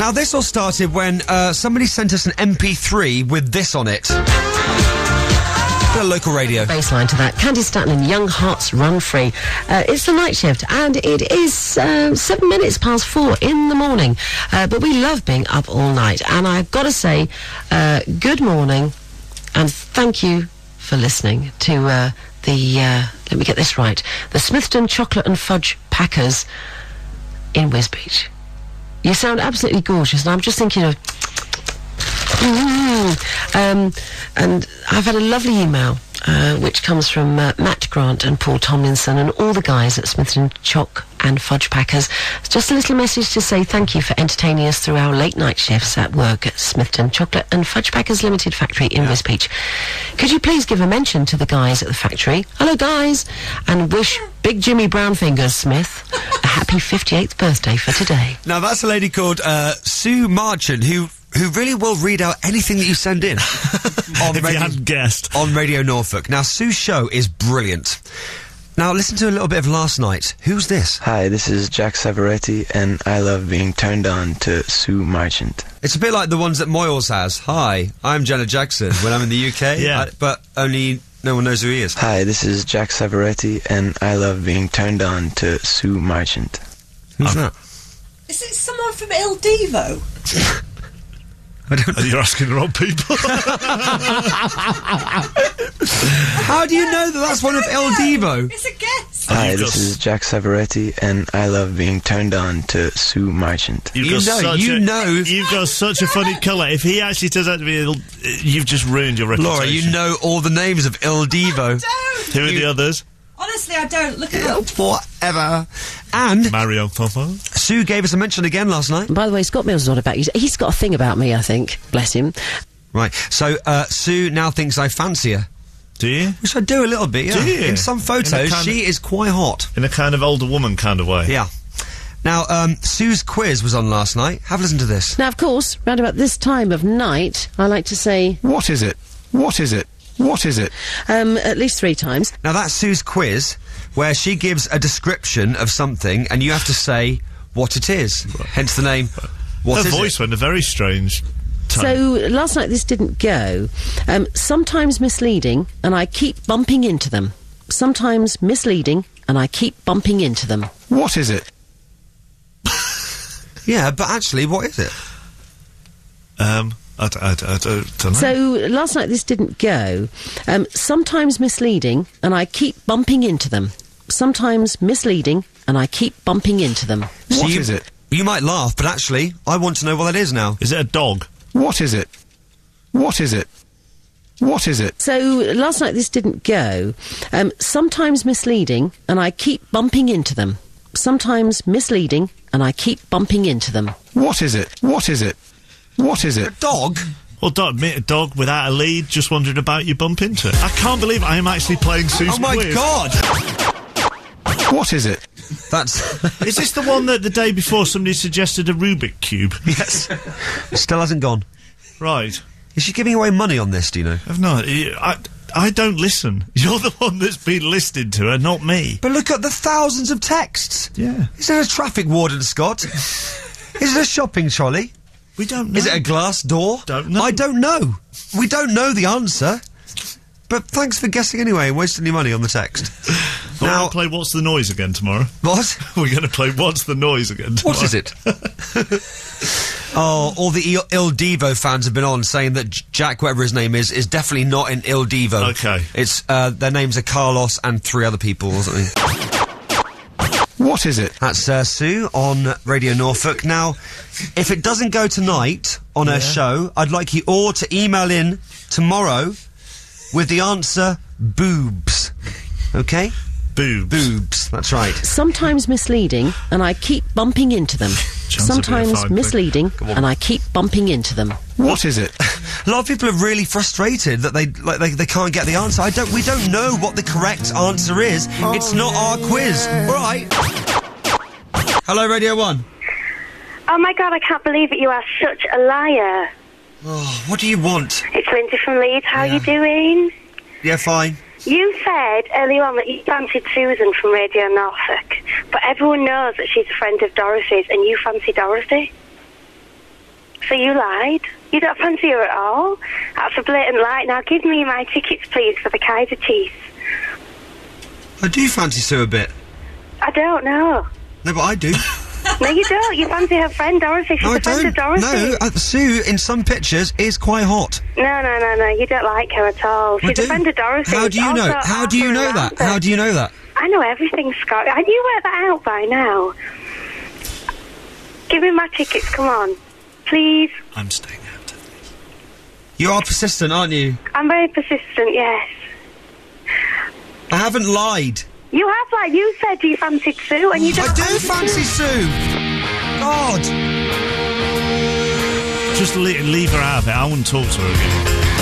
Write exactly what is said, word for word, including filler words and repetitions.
Now, this all started when uh, somebody sent us an M P three with this on it. A local radio. Baseline to that. Candy Staton and Young Hearts Run Free. Uh, it's the night shift, and it is uh, seven minutes past four in the morning. Uh, but we love being up all night. And I've got to say, uh, good morning, and thank you for listening to uh, the, uh, let me get this right, the Smithton Chocolate and Fudge Packers in Wisbech. You sound absolutely gorgeous, and I'm just thinking of... Mm-hmm. Um, and I've had a lovely email, uh, which comes from uh, Matt Grant and Paul Tomlinson and all the guys at Smithton Choc and Fudge Packers. It's just a little message to say thank you for entertaining us through our late night shifts at work at Smithton Chocolate and Fudge Packers Limited Factory in yeah. Wisbech. Could you please give a mention to the guys at the factory? Hello, guys, and wish Big Jimmy Brownfingers Smith a happy fifty-eighth birthday for today. Now, that's a lady called uh, Sue Marchant, who... who really will read out anything that you send in. on if radio, you hadn't guessed. On Radio Norfolk. Now, Sue's show is brilliant. Now, listen to a little bit of last night. Who's this? Hi, this is Jack Savaretti, and I love being turned on to Sue Marchant. It's a bit like the ones that Moyles has. Hi, I'm Janet Jackson when I'm in the U K. yeah. I, but only no one knows who he is. Hi, this is Jack Savaretti, and I love being turned on to Sue Marchant. Who's that? Is it someone from Il Divo? I don't know. You're asking the wrong people. How do you know that that's one of Il Divo? It's a guess. Hi, You've this got is Jack Savaretti, and I love being turned on to Sue Marchant. You've You got know, such you a, know. You've got such a funny colour. If he actually turns out to be ill, you've just ruined your reputation. Laura, you know all the names of Il Divo. Don't. Who are you- the others? Honestly, I don't. Look it up. Whatever. And Mario Fofo. Sue gave us a mention again last night. By the way, Scott Mills is not about you. He's got a thing about me, I think. Bless him. Right, so uh, Sue now thinks I fancy her. Do you? Which I do a little bit, yeah. Do you? In some In a photos, kind she of- is quite hot. In a kind of older woman kind of way. Yeah. Now, um, Sue's quiz was on last night. Have a listen to this. Now, of course, round about this time of night, I like to say, What is it? What is it? What is it? um, at least three times. Now, that's Sue's quiz, where she gives a description of something, and you have to say what it is. Hence the name, What Her is voice it? went a very strange time. So, last night this didn't go. Um, sometimes misleading, and I keep bumping into them. Sometimes misleading, and I keep bumping into them. What is it? Yeah, but actually, what is it? Um, I, d- I, d- I, d- I don't know. So, last night this didn't go. Um, sometimes misleading, and I keep bumping into them. Sometimes misleading, and I keep bumping into them. So What you, is it? You might laugh, but actually, I want to know what that is now. Is it a dog? What is it? What is it? What is it? So, last night this didn't go. Um, sometimes misleading, and I keep bumping into them. Sometimes misleading, and I keep bumping into them. What is it? What is it? What is it? Dog? Well, don't admit a dog without a lead, just wandering about, you bump into it. I can't believe I am actually playing Sue's Oh my quiz. god! What is it? That's... Is this the one that the day before somebody suggested a Rubik Cube? yes. Still hasn't gone. Right. Is she giving away money on this, do you know? I've not. I, I don't listen. You're the one that's been listening to her, not me. But look at the thousands of texts. Yeah. Is there a traffic warden, Scott? Is it a shopping trolley? We don't know. Is it a glass door? Don't know. I don't know. We don't know the answer. But thanks for guessing anyway and wasting your money on the text. We're now, going to play What's the Noise again tomorrow. what? We're going to play What's the Noise again tomorrow. What is it? Oh, all the Il, Il Divo fans have been on saying that J- Jack, whatever his name is, is definitely not in Il Divo. Okay. It's, uh, their names are Carlos and three other people or something. What is it? That's uh, Sue on Radio Norfolk. Now, if it doesn't go tonight on her show, I'd like you all to email in tomorrow with the answer boobs. Okay? Boobs. Boobs, that's right. Sometimes misleading, and I keep bumping into them. Chance of being a Sometimes fine thing. misleading, and I keep bumping into them. What is it? A lot of people are really frustrated that they like they, they can't get the answer. I don't. We don't know what the correct answer is. It's not our quiz. All right. Hello, Radio One. Oh my god, I can't believe it. You are such a liar. Oh, what do you want? It's Lindsay from Leeds. How Yeah. you doing? Yeah, fine. You said earlier on that you fancied Susan from Radio Norfolk, but everyone knows that she's a friend of Dorothy's, and you fancy Dorothy. So you lied. You don't fancy her at all. That's a blatant lie. Now give me my tickets, please, for the Kaiser Chiefs. I do fancy Sue a bit. I don't know. No, but I do. No, you don't. You fancy her friend Dorothy. She's No, I a friend don't. of Dorothy. No, uh, Sue, in some pictures, is quite hot. No, no, no, no. You don't like her at all. She's I do. a friend of Dorothy. How do you know? Also, How do you Arthur know and that? Arthur. How do you know that? I know everything, Scott. And you work that out by now. Give me my tickets, come on. Please. I'm staying out of this. You are persistent, aren't you? I'm very persistent, yes. I haven't lied. You have, like, you said you fancied Sue, and you don't I do fancy Sue. God. Just le- leave her out of it. I wouldn't talk to her again.